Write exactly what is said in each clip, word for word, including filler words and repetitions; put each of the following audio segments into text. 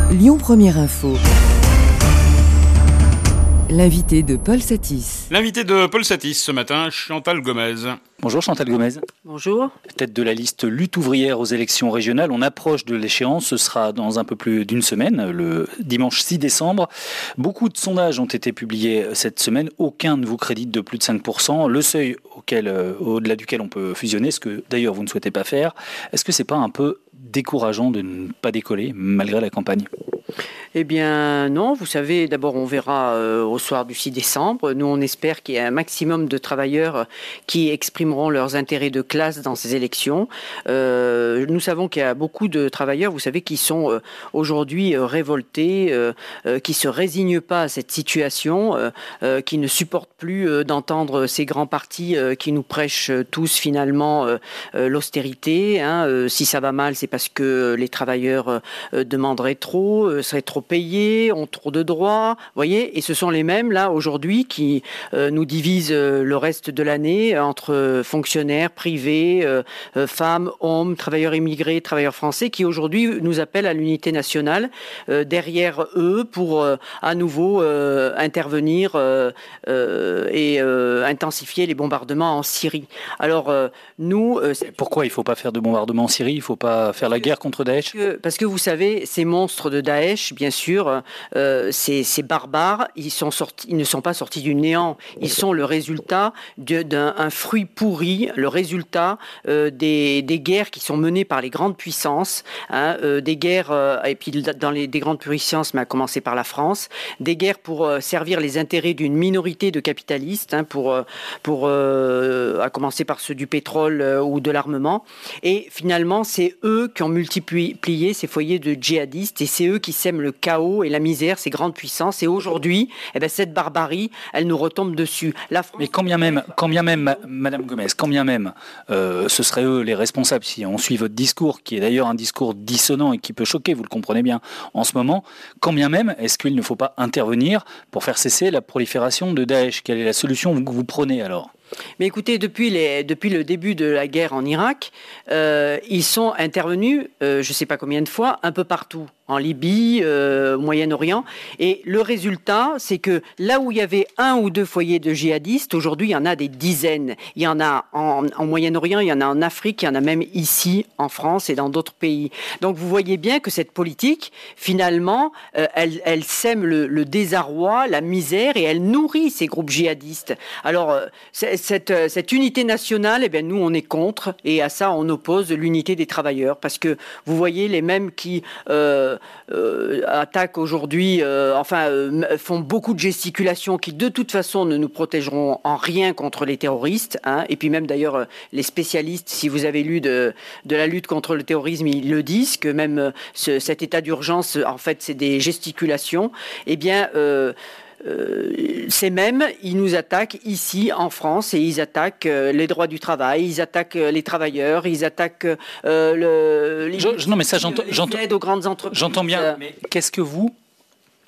Lyon Première Info. L'invité de Paul Satis. L'invité de Paul Satis ce matin, Chantal Gomez. Bonjour Chantal Gomez. Bonjour. Tête de la liste Lutte ouvrière aux élections régionales. On approche de l'échéance, ce sera dans un peu plus d'une semaine, le dimanche six décembre. Beaucoup de sondages ont été publiés cette semaine. Aucun ne vous crédite de plus de cinq pour cent. Le seuil auquel, euh, au-delà duquel on peut fusionner, ce que d'ailleurs vous ne souhaitez pas faire. Est-ce que c'est pas un peu décourageant de ne pas décoller malgré la campagne ? Eh bien non, vous savez, d'abord on verra euh, au soir du six décembre. Nous on espère qu'il y a un maximum de travailleurs qui exprimeront leurs intérêts de classe dans ces élections. Euh, nous savons qu'il y a beaucoup de travailleurs, vous savez, qui sont euh, aujourd'hui euh, révoltés, euh, euh, qui se résignent pas à cette situation, euh, euh, qui ne supportent plus euh, d'entendre ces grands partis euh, qui nous prêchent euh, tous finalement euh, euh, l'austérité. Hein. Euh, si ça va mal, c'est parce que les travailleurs euh, demanderaient trop, euh, seraient trop payés, ont trop de droits, vous voyez, et ce sont les mêmes là aujourd'hui qui euh, nous divisent euh, le reste de l'année entre fonctionnaires privés, euh, euh, femmes, hommes, travailleurs immigrés, travailleurs français, qui aujourd'hui nous appellent à l'unité nationale euh, derrière eux pour euh, à nouveau euh, intervenir euh, euh, et euh, intensifier les bombardements en Syrie. Alors euh, nous, euh, pourquoi il ne faut pas faire de bombardement en Syrie ? Il ne faut pas faire la guerre contre Daesh ? Parce que, parce que vous savez, ces monstres de Daesh, bien sûr, euh, ces, ces barbares, ils, sont sortis, ils ne sont pas sortis du néant. Ils sont le résultat de, d'un un fruit pourri, le résultat euh, des, des guerres qui sont menées par les grandes puissances, hein, euh, des guerres, euh, et puis dans les des grandes puissances, mais à commencer par la France, des guerres pour euh, servir les intérêts d'une minorité de capitalistes, hein, pour, euh, pour euh, à commencer par ceux du pétrole euh, ou de l'armement. Et finalement, c'est eux qui ont multiplié ces foyers de djihadistes et c'est eux qui sèment le chaos et la misère, ces grandes puissances. Et aujourd'hui, eh ben, cette barbarie, elle nous retombe dessus. La France... Mais quand bien même, quand bien même, Madame Gomez, quand bien même, euh, ce seraient eux les responsables, si on suit votre discours, qui est d'ailleurs un discours dissonant et qui peut choquer, vous le comprenez bien, en ce moment, quand bien même, est-ce qu'il ne faut pas intervenir pour faire cesser la prolifération de Daesh ? Quelle est la solution que vous prenez alors ? Mais écoutez, depuis, les, depuis le début de la guerre en Irak, euh, ils sont intervenus, euh, je ne sais pas combien de fois, un peu partout. En Libye, euh, au Moyen-Orient. Et le résultat, c'est que là où il y avait un ou deux foyers de djihadistes, aujourd'hui, il y en a des dizaines. Il y en a en, en Moyen-Orient, il y en a en Afrique, il y en a même ici, en France et dans d'autres pays. Donc vous voyez bien que cette politique, finalement, euh, elle, elle sème le, le désarroi, la misère et elle nourrit ces groupes djihadistes. Alors, euh, cette, cette unité nationale, eh bien, nous, on est contre et à ça, on oppose l'unité des travailleurs parce que vous voyez les mêmes qui... Euh, Euh, attaquent aujourd'hui, euh, enfin euh, font beaucoup de gesticulations qui de toute façon ne nous protégeront en rien contre les terroristes. Hein, et puis même d'ailleurs euh, les spécialistes, si vous avez lu de, de la lutte contre le terrorisme, ils le disent que même euh, ce, cet état d'urgence, en fait, c'est des gesticulations. Eh bien. Euh, Euh, ces mêmes, ils nous attaquent ici en France et ils attaquent euh, les droits du travail, ils attaquent euh, les travailleurs, ils attaquent euh, le, les, je, non, mais ça, j'entends, les j'entends, aides aux grandes entreprises. J'entends bien, mais qu'est-ce que vous préconisez ?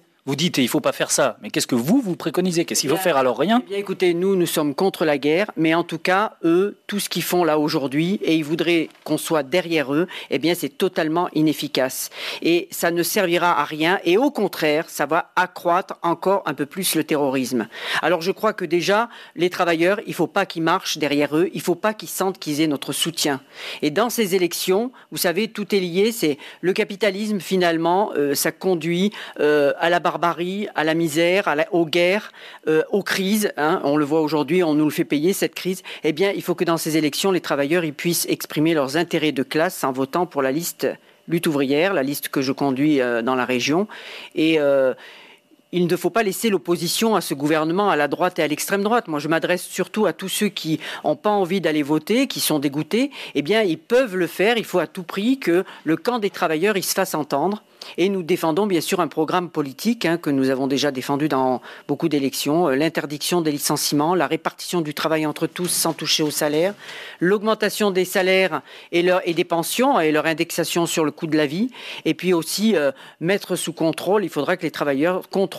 Vous dites il ne faut pas faire ça, mais qu'est-ce que vous, vous préconisez ? Qu'est-ce qu'il faut faire alors ? Rien ? Eh bien, écoutez, nous, nous sommes contre la guerre, mais en tout cas, eux, tout ce qu'ils font là aujourd'hui, et ils voudraient qu'on soit derrière eux, eh bien, c'est totalement inefficace. Et ça ne servira à rien, et au contraire, ça va accroître encore un peu plus le terrorisme. Alors, je crois que déjà, les travailleurs, il ne faut pas qu'ils marchent derrière eux, il ne faut pas qu'ils sentent qu'ils aient notre soutien. Et dans ces élections, vous savez, tout est lié, c'est le capitalisme, finalement, euh, ça conduit euh, à la barbarie, à la misère, à la, aux guerres, euh, aux crises. Hein, on le voit aujourd'hui, on nous le fait payer, cette crise. Eh bien, il faut que dans ces élections, les travailleurs ils puissent exprimer leurs intérêts de classe en votant pour la liste lutte ouvrière, la liste que je conduis euh, dans la région. Et... Euh, il ne faut pas laisser l'opposition à ce gouvernement à la droite et à l'extrême droite. Moi, je m'adresse surtout à tous ceux qui n'ont pas envie d'aller voter, qui sont dégoûtés. Eh bien, ils peuvent le faire. Il faut à tout prix que le camp des travailleurs il se fasse entendre. Et nous défendons bien sûr un programme politique hein, que nous avons déjà défendu dans beaucoup d'élections, euh, l'interdiction des licenciements, la répartition du travail entre tous sans toucher au salaire, l'augmentation des salaires et, leur, et des pensions et leur indexation sur le coût de la vie, et puis aussi euh, mettre sous contrôle, il faudra que les travailleurs contrôlent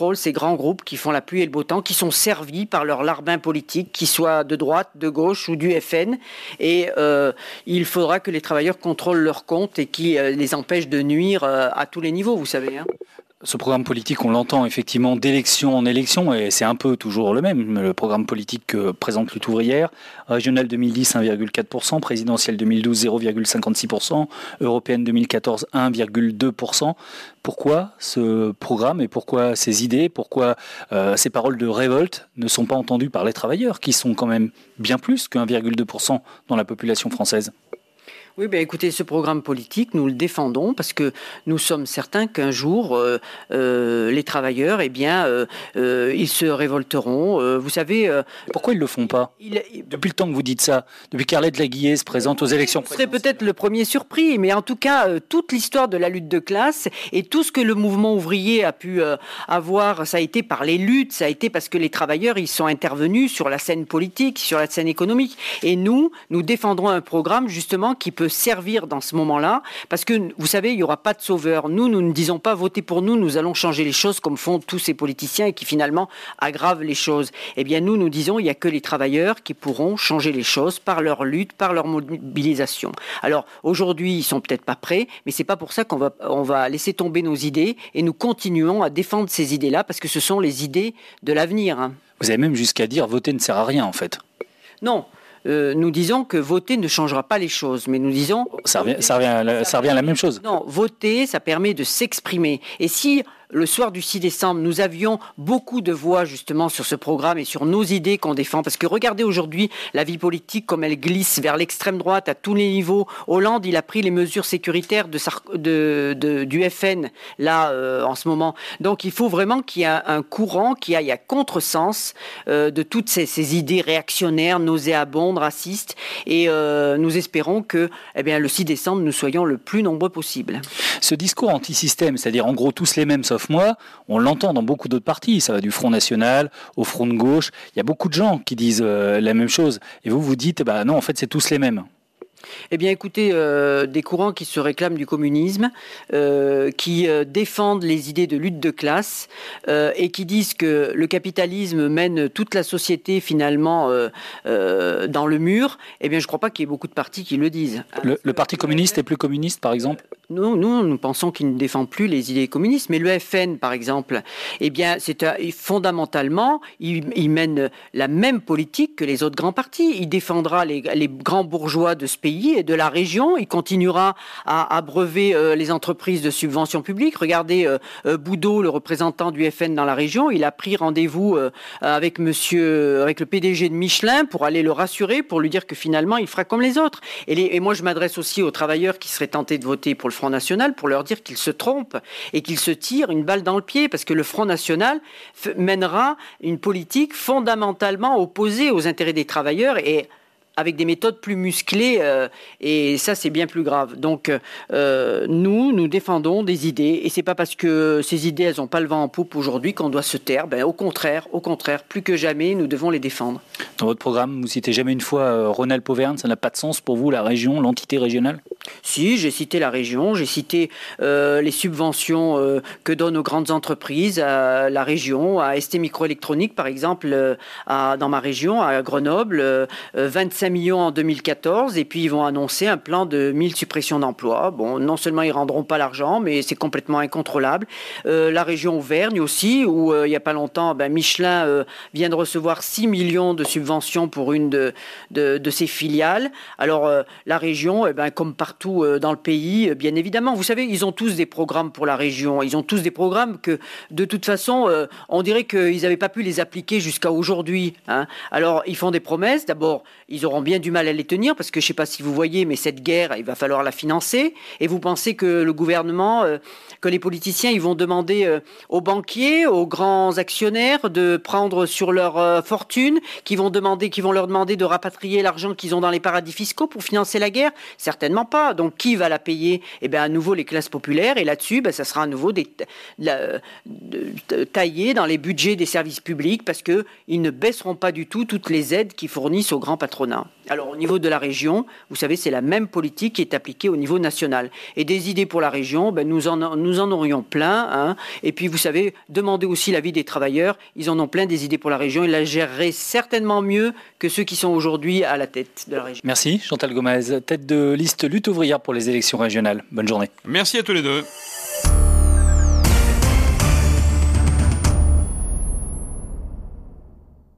contrôlent ces grands groupes qui font la pluie et le beau temps, qui sont servis par leurs larbins politiques, qu'ils soient de droite, de gauche ou du F N. Et euh, il faudra que les travailleurs contrôlent leurs comptes et qui euh, les empêchent de nuire euh, à tous les niveaux, vous savez. Hein. Ce programme politique, on l'entend effectivement d'élection en élection, et c'est un peu toujours le même, le programme politique que présente Lutte ouvrière. Régional deux mille dix, un virgule quatre pour cent, présidentielle deux mille douze, zéro virgule cinquante-six pour cent, européenne deux mille quatorze, un virgule deux pour cent. Pourquoi ce programme et pourquoi ces idées, pourquoi euh, ces paroles de révolte ne sont pas entendues par les travailleurs, qui sont quand même bien plus que un virgule deux pour cent dans la population française ? Oui, ben écoutez, ce programme politique, nous le défendons parce que nous sommes certains qu'un jour, euh, euh, les travailleurs, eh bien, euh, euh, ils se révolteront. Euh, vous savez... Euh, Pourquoi ils ne le font pas il, il, Depuis le temps que vous dites ça, depuis qu'Arlette Laguillet se présente aux élections... Vous serez peut-être le premier surpris, mais en tout cas, euh, toute l'histoire de la lutte de classe et tout ce que le mouvement ouvrier a pu euh, avoir, ça a été par les luttes, ça a été parce que les travailleurs, ils sont intervenus sur la scène politique, sur la scène économique. Et nous, nous défendrons un programme, justement, qui peut servir dans ce moment-là, parce que vous savez, il n'y aura pas de sauveur. Nous, nous ne disons pas votez pour nous, nous allons changer les choses comme font tous ces politiciens et qui finalement aggravent les choses. Eh bien, nous, nous disons il n'y a que les travailleurs qui pourront changer les choses par leur lutte, par leur mobilisation. Alors, aujourd'hui, ils ne sont peut-être pas prêts, mais c'est pas pour ça qu'on va, on va laisser tomber nos idées et nous continuons à défendre ces idées-là, parce que ce sont les idées de l'avenir. Hein. Vous avez même jusqu'à dire voter ne sert à rien, en fait. Non. Euh, nous disons que voter ne changera pas les choses, mais nous disons... Ça revient, ça revient, à, la, ça revient à la même chose. Non, voter, ça permet de s'exprimer. Et si... le soir du six décembre, nous avions beaucoup de voix justement sur ce programme et sur nos idées qu'on défend. Parce que regardez aujourd'hui la vie politique comme elle glisse vers l'extrême droite à tous les niveaux. Hollande, il a pris les mesures sécuritaires de, de, de, du F N là euh, en ce moment. Donc il faut vraiment qu'il y ait un courant qui aille à contresens euh, de toutes ces, ces idées réactionnaires, nauséabondes, racistes. Et euh, nous espérons que eh bien, le six décembre, nous soyons le plus nombreux possible. Ce discours anti-système, c'est-à-dire en gros tous les mêmes sauf moi, on l'entend dans beaucoup d'autres partis. Ça va du Front National au Front de gauche. Il y a beaucoup de gens qui disent euh, la même chose. Et vous, vous dites, bah non, en fait, c'est tous les mêmes. Eh bien, écoutez, euh, des courants qui se réclament du communisme, euh, qui euh, défendent les idées de lutte de classe euh, et qui disent que le capitalisme mène toute la société finalement euh, euh, dans le mur, eh bien, je ne crois pas qu'il y ait beaucoup de partis qui le disent. Le, le Parti communiste est plus communiste, par exemple ? Nous, nous, nous pensons qu'il ne défend plus les idées communistes, mais le F N, par exemple, eh bien, c'est un, fondamentalement, il, il mène la même politique que les autres grands partis. Il défendra les, les grands bourgeois de ce pays et de la région. Il continuera à abreuver euh, les entreprises de subventions publiques. Regardez euh, euh, Boudot, le représentant du F N dans la région, il a pris rendez-vous euh, avec monsieur, avec le P D G de Michelin pour aller le rassurer, pour lui dire que finalement, il fera comme les autres. Et, les, et moi, je m'adresse aussi aux travailleurs qui seraient tentés de voter pour le Front National pour leur dire qu'ils se trompent et qu'ils se tirent une balle dans le pied, parce que le Front National f- mènera une politique fondamentalement opposée aux intérêts des travailleurs et avec des méthodes plus musclées, euh, et ça c'est bien plus grave. Donc euh, nous, nous défendons des idées, et c'est pas parce que ces idées elles n'ont pas le vent en poupe aujourd'hui qu'on doit se taire. Ben, au contraire, au contraire, plus que jamais, nous devons les défendre. Dans votre programme, vous citez jamais une fois euh, Rhône-Alpes-Auvergne, ça n'a pas de sens pour vous, la région, l'entité régionale ? Si, j'ai cité la région, j'ai cité euh, les subventions euh, que donnent aux grandes entreprises, à la région, à S T Microélectronique par exemple, euh, à, dans ma région, à Grenoble, euh, vingt-cinq millions en deux mille quatorze, et puis ils vont annoncer un plan de mille suppressions d'emplois. Bon, non seulement ils rendront pas l'argent, mais c'est complètement incontrôlable. Euh, la région Auvergne aussi, où euh, il y a pas longtemps, ben, Michelin euh, vient de recevoir six millions de subventions pour une de, de, de ses filiales. Alors euh, la région, eh ben, comme partout euh, dans le pays, euh, bien évidemment, vous savez, ils ont tous des programmes pour la région. Ils ont tous des programmes que, de toute façon, euh, on dirait qu'ils n'avaient pas pu les appliquer jusqu'à aujourd'hui. Hein. Alors, ils font des promesses. D'abord, ils auront bien du mal à les tenir, parce que je ne sais pas si vous voyez, mais cette guerre, il va falloir la financer. Et vous pensez que le gouvernement, euh, que les politiciens, ils vont demander euh, aux banquiers, aux grands actionnaires de prendre sur leur euh, fortune, qui vont demander, qui vont leur demander de rapatrier l'argent qu'ils ont dans les paradis fiscaux pour financer la guerre? Certainement pas. Donc qui va la payer? Eh bien, à nouveau les classes populaires. Et là-dessus, ben, ça sera à nouveau des, la, de, de, taillé dans les budgets des services publics, parce que ils ne baisseront pas du tout toutes les aides qu'ils fournissent au grand patronat. Voilà. Alors au niveau de la région, vous savez, c'est la même politique qui est appliquée au niveau national. Et des idées pour la région, ben, nous, en, nous en aurions plein. Hein. Et puis vous savez, demandez aussi l'avis des travailleurs. Ils en ont plein des idées pour la région. Ils la géreraient certainement mieux que ceux qui sont aujourd'hui à la tête de la région. Merci Chantal Gomez, tête de liste lutte ouvrière pour les élections régionales. Bonne journée. Merci à tous les deux.